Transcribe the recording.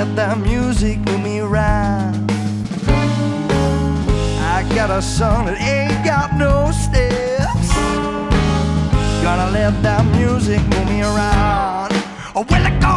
let that music move me around. I got a song that ain't got no steps. Gonna let that music move me around. Oh, well,